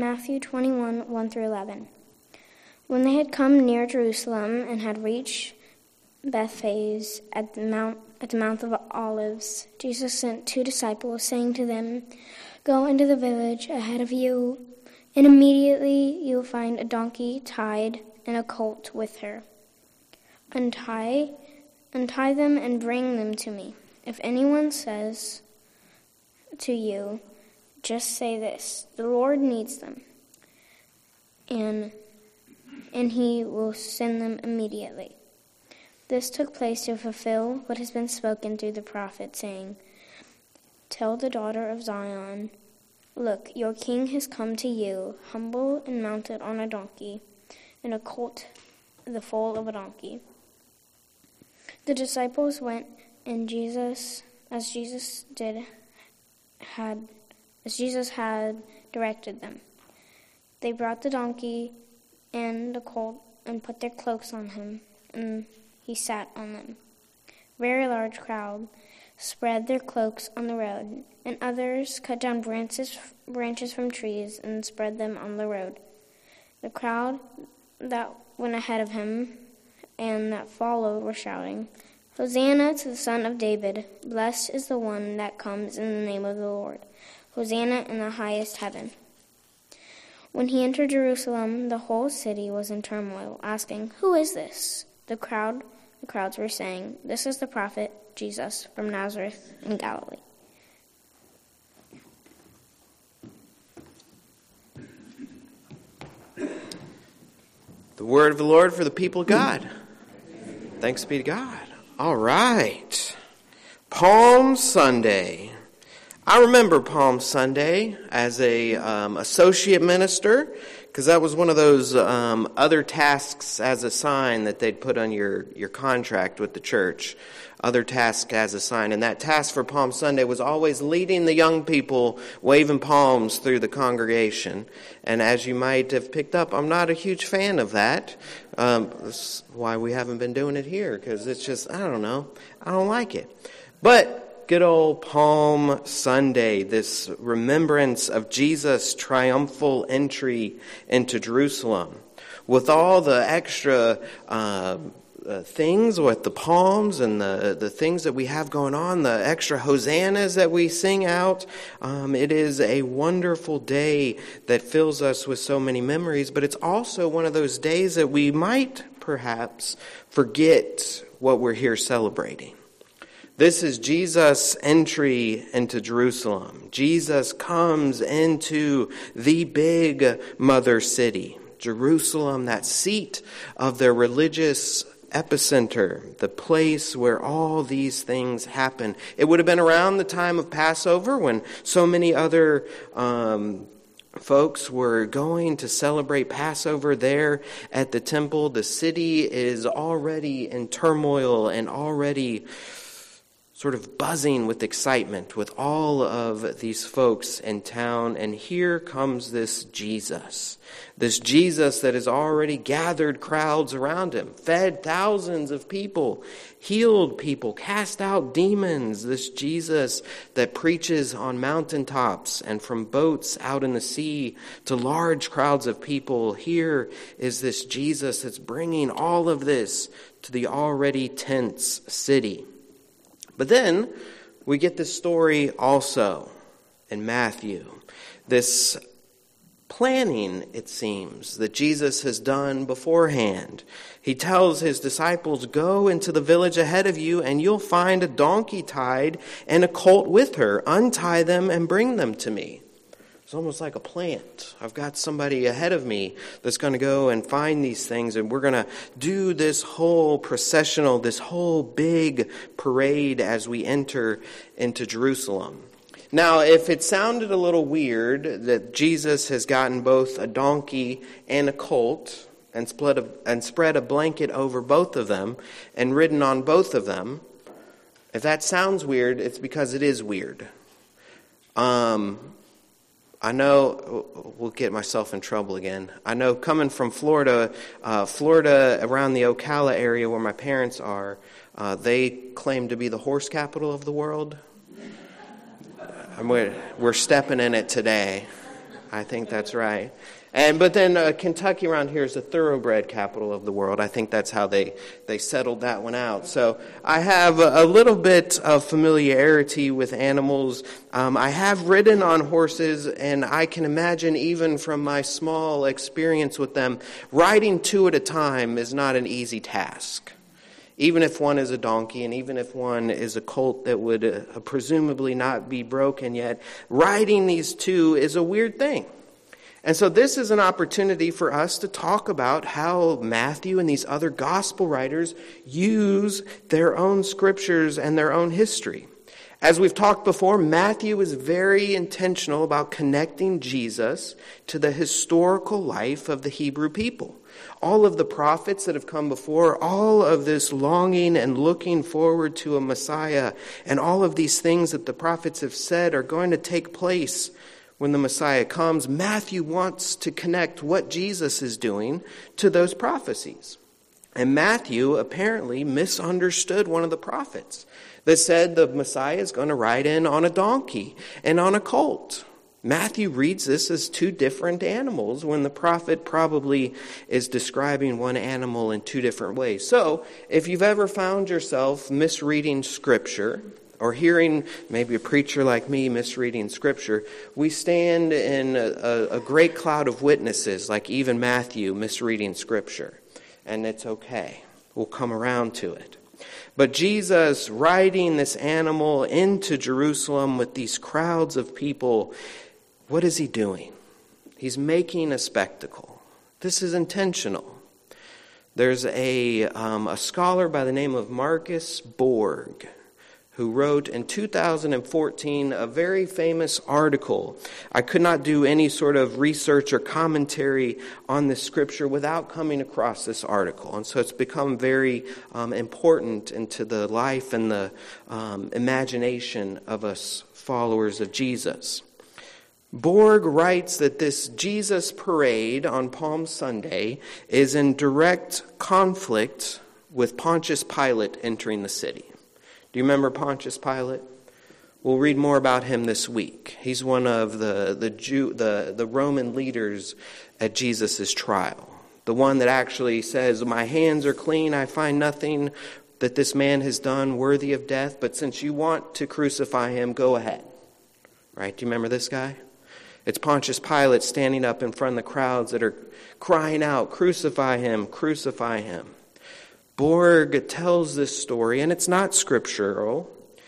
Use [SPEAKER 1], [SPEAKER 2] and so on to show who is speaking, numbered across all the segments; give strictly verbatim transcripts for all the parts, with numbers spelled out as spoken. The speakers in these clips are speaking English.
[SPEAKER 1] Matthew twenty-one, one through eleven. When they had come near Jerusalem and had reached Bethphage at the Mount at the Mount of Olives, Jesus sent two disciples, saying to them, "Go into the village ahead of you, and immediately you will find a donkey tied and a colt with her. Untie, untie them and bring them to me. If anyone says to you, 'Just say this, the Lord needs them,' and and he will send them immediately." This took place to fulfill what has been spoken through the prophet, saying, "Tell the daughter of Zion, look, your king has come to you, humble and mounted on a donkey, and a colt, the foal of a donkey." The disciples went, and Jesus, as Jesus did, had, as Jesus had directed them. They brought the donkey and the colt and put their cloaks on him, and he sat on them. A very large crowd spread their cloaks on the road, and others cut down branches branches from trees and spread them on the road. The crowd that went ahead of him and that followed were shouting, "Hosanna to the Son of David! Blessed is the one that comes in the name of the Lord! Hosanna in the highest heaven!" When he entered Jerusalem, the whole city was in turmoil, asking, "Who is this?" The crowd, the crowds were saying, "This is the prophet Jesus from Nazareth in Galilee."
[SPEAKER 2] The word of the Lord for the people of God. Thanks be to God. All right. Palm Sunday. I remember Palm Sunday as a um, associate minister, because that was one of those um, other tasks as a sign that they'd put on your, your contract with the church. Other task as a sign. And that task for Palm Sunday was always leading the young people waving palms through the congregation. And as you might have picked up, I'm not a huge fan of that. Um, that's why we haven't been doing it here, because it's just, I don't know, I don't like it. But good old Palm Sunday, this remembrance of Jesus' triumphal entry into Jerusalem, with all the extra uh, uh, things with the palms and the, the things that we have going on, the extra hosannas that we sing out. Um, it is a wonderful day that fills us with so many memories, but it's also one of those days that we might perhaps forget what we're here celebrating. This is Jesus' entry into Jerusalem. Jesus comes into the big mother city, Jerusalem, that seat of their religious epicenter, the place where all these things happen. It would have been around the time of Passover when so many other um, folks were going to celebrate Passover there at the temple. The city is already in turmoil and already sort of buzzing with excitement with all of these folks in town. And here comes this Jesus. This Jesus that has already gathered crowds around him, fed thousands of people, healed people, cast out demons. This Jesus that preaches on mountaintops and from boats out in the sea to large crowds of people. Here is this Jesus that's bringing all of this to the already tense city. But then we get this story also in Matthew. This planning, it seems, that Jesus has done beforehand. He tells his disciples, "Go into the village ahead of you, and you'll find a donkey tied and a colt with her. Untie them and bring them to me." It's almost like a plant. I've got somebody ahead of me that's going to go and find these things, and we're going to do this whole processional, this whole big parade as we enter into Jerusalem. Now, if it sounded a little weird that Jesus has gotten both a donkey and a colt and spread a, and spread a blanket over both of them and ridden on both of them, if that sounds weird, it's because it is weird. Um... I know, we'll get myself in trouble again. I know coming from Florida, uh, Florida around the Ocala area where my parents are, uh, they claim to be the horse capital of the world. And we're, we're stepping in it today. I think that's right. And but then uh, Kentucky around here is the thoroughbred capital of the world. I think that's how they, they settled that one out. So I have a, a little bit of familiarity with animals. Um, I have ridden on horses, and I can imagine even from my small experience with them, riding two at a time is not an easy task. Even if one is a donkey, and even if one is a colt that would uh, presumably not be broken yet, riding these two is a weird thing. And so this is an opportunity for us to talk about how Matthew and these other gospel writers use their own scriptures and their own history. As we've talked before, Matthew is very intentional about connecting Jesus to the historical life of the Hebrew people. All of the prophets that have come before, all of this longing and looking forward to a Messiah, and all of these things that the prophets have said are going to take place when the Messiah comes, Matthew wants to connect what Jesus is doing to those prophecies. And Matthew apparently misunderstood one of the prophets that said the Messiah is going to ride in on a donkey and on a colt. Matthew reads this as two different animals when the prophet probably is describing one animal in two different ways. So, if you've ever found yourself misreading Scripture, or hearing maybe a preacher like me misreading Scripture, we stand in a, a great cloud of witnesses, like even Matthew misreading Scripture. And it's okay. We'll come around to it. But Jesus riding this animal into Jerusalem with these crowds of people, what is he doing? He's making a spectacle. This is intentional. There's a, um, a scholar by the name of Marcus Borg who wrote in two thousand fourteen a very famous article. I could not do any sort of research or commentary on this scripture without coming across this article. And so it's become very um, important into the life and the um, imagination of us followers of Jesus. Borg writes that this Jesus parade on Palm Sunday is in direct conflict with Pontius Pilate entering the city. Do you remember Pontius Pilate? We'll read more about him this week. He's one of the the Jew, the, the Roman leaders at Jesus' trial. The one that actually says, "My hands are clean, I find nothing that this man has done worthy of death, but since you want to crucify him, go ahead." Right? Do you remember this guy? It's Pontius Pilate standing up in front of the crowds that are crying out, "Crucify him, crucify him." Borg tells this story, and it's not scriptural,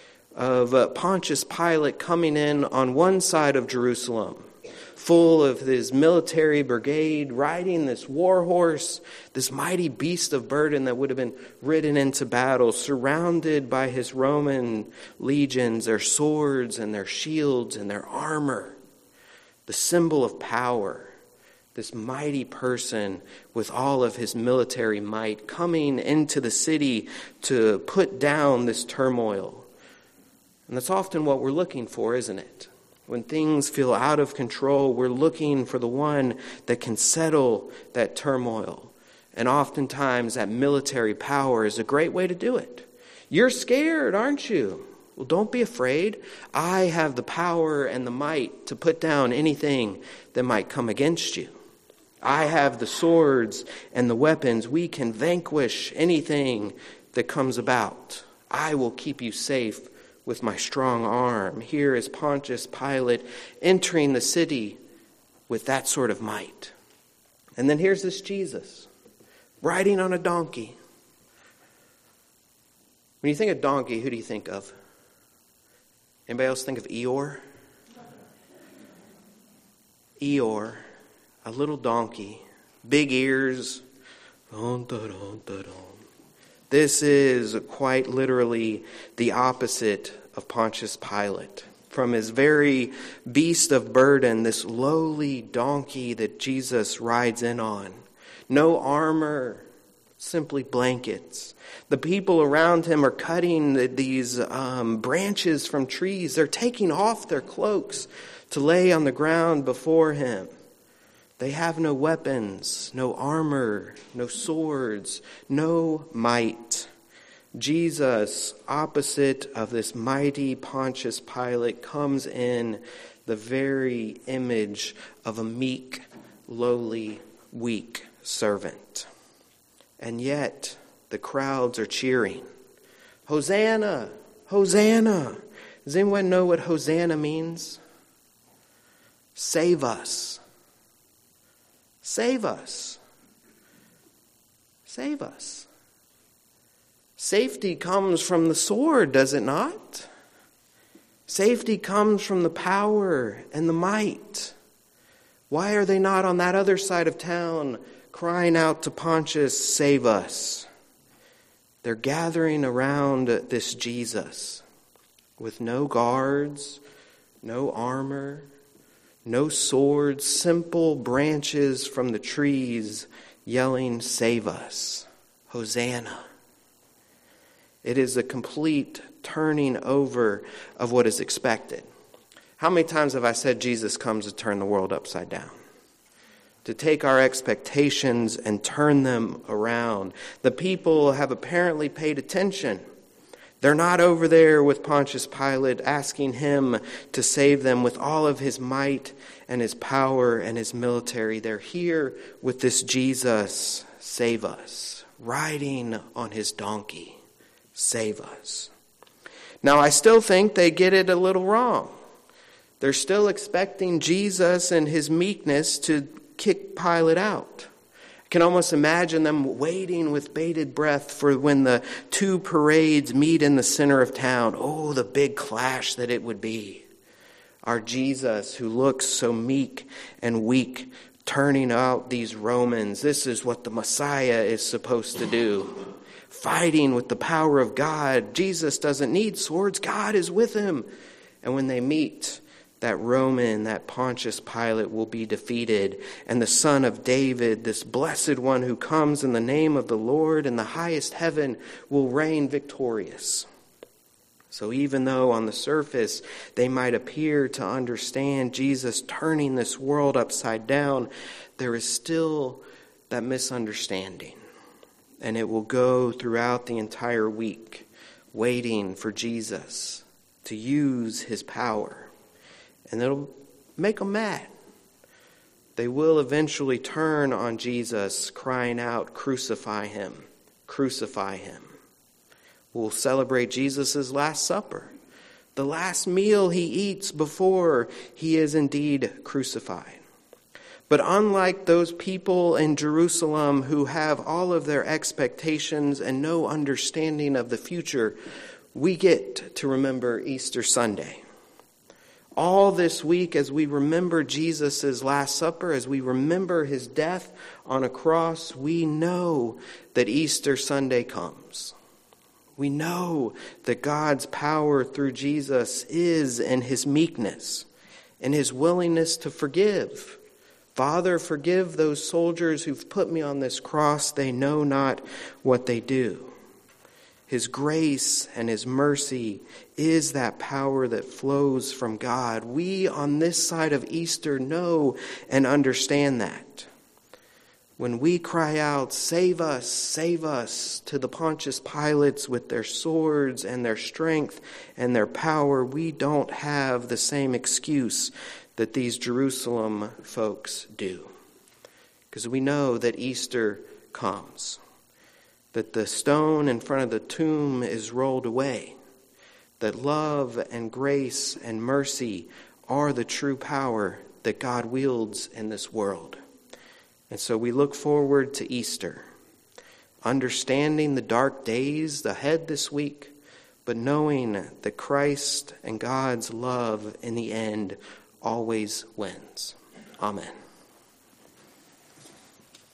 [SPEAKER 2] of uh, Pontius Pilate coming in on one side of Jerusalem, full of his military brigade, riding this war horse, this mighty beast of burden that would have been ridden into battle, surrounded by his Roman legions, their swords and their shields and their armor, the symbol of power. This mighty person with all of his military might coming into the city to put down this turmoil. And that's often what we're looking for, isn't it? When things feel out of control, we're looking for the one that can settle that turmoil. And oftentimes that military power is a great way to do it. You're scared, aren't you? Well, don't be afraid. I have the power and the might to put down anything that might come against you. I have the swords and the weapons. We can vanquish anything that comes about. I will keep you safe with my strong arm. Here is Pontius Pilate entering the city with that sort of might. And then here's this Jesus riding on a donkey. When you think of donkey, who do you think of? Anybody else think of Eeyore? Eeyore. A little donkey, big ears. Dun, dun, dun, dun, dun. This is quite literally the opposite of Pontius Pilate. From his very beast of burden, this lowly donkey that Jesus rides in on. No armor, simply blankets. The people around him are cutting these um, branches from trees. They're taking off their cloaks to lay on the ground before him. They have no weapons, no armor, no swords, no might. Jesus, opposite of this mighty Pontius Pilate, comes in the very image of a meek, lowly, weak servant. And yet, the crowds are cheering, Hosanna! Hosanna! Does anyone know what Hosanna means? Save us. Save us. Save us. Safety comes from the sword, does it not? Safety comes from the power and the might. Why are they not on that other side of town crying out to Pontius, save us? They're gathering around this Jesus with no guards, no armor, no swords, simple branches from the trees yelling, save us, Hosanna. It is a complete turning over of what is expected. How many times have I said Jesus comes to turn the world upside down? To take our expectations and turn them around. The people have apparently paid attention. They're not over there with Pontius Pilate asking him to save them with all of his might and his power and his military. They're here with this Jesus, save us, riding on his donkey, save us. Now, I still think they get it a little wrong. They're still expecting Jesus and his meekness to kick Pilate out. I can almost imagine them waiting with bated breath for when the two parades meet in the center of town. Oh, the big clash that it would be. Our Jesus, who looks so meek and weak, turning out these Romans. This is what the Messiah is supposed to do. Fighting with the power of God. Jesus doesn't need swords. God is with him. And when they meet, that Roman, that Pontius Pilate will be defeated. And the Son of David, this blessed one who comes in the name of the Lord in the highest heaven, will reign victorious. So even though on the surface they might appear to understand Jesus turning this world upside down, there is still that misunderstanding. And it will go throughout the entire week, waiting for Jesus to use his power. And it'll make them mad. They will eventually turn on Jesus, crying out, crucify him, crucify him. We'll celebrate Jesus' Last Supper, the last meal he eats before he is indeed crucified. But unlike those people in Jerusalem who have all of their expectations and no understanding of the future, we get to remember Easter Sunday. All this week, as we remember Jesus' Last Supper, as we remember his death on a cross, we know that Easter Sunday comes. We know that God's power through Jesus is in his meekness, in his willingness to forgive. Father, forgive those soldiers who've put me on this cross. They know not what they do. His grace and his mercy is that power that flows from God. We on this side of Easter know and understand that. When we cry out, save us, save us, to the Pontius Pilates with their swords and their strength and their power, we don't have the same excuse that these Jerusalem folks do. Because we know that Easter comes, that the stone in front of the tomb is rolled away, that love and grace and mercy are the true power that God wields in this world. And so we look forward to Easter, understanding the dark days ahead this week, but knowing that Christ and God's love in the end always wins. Amen.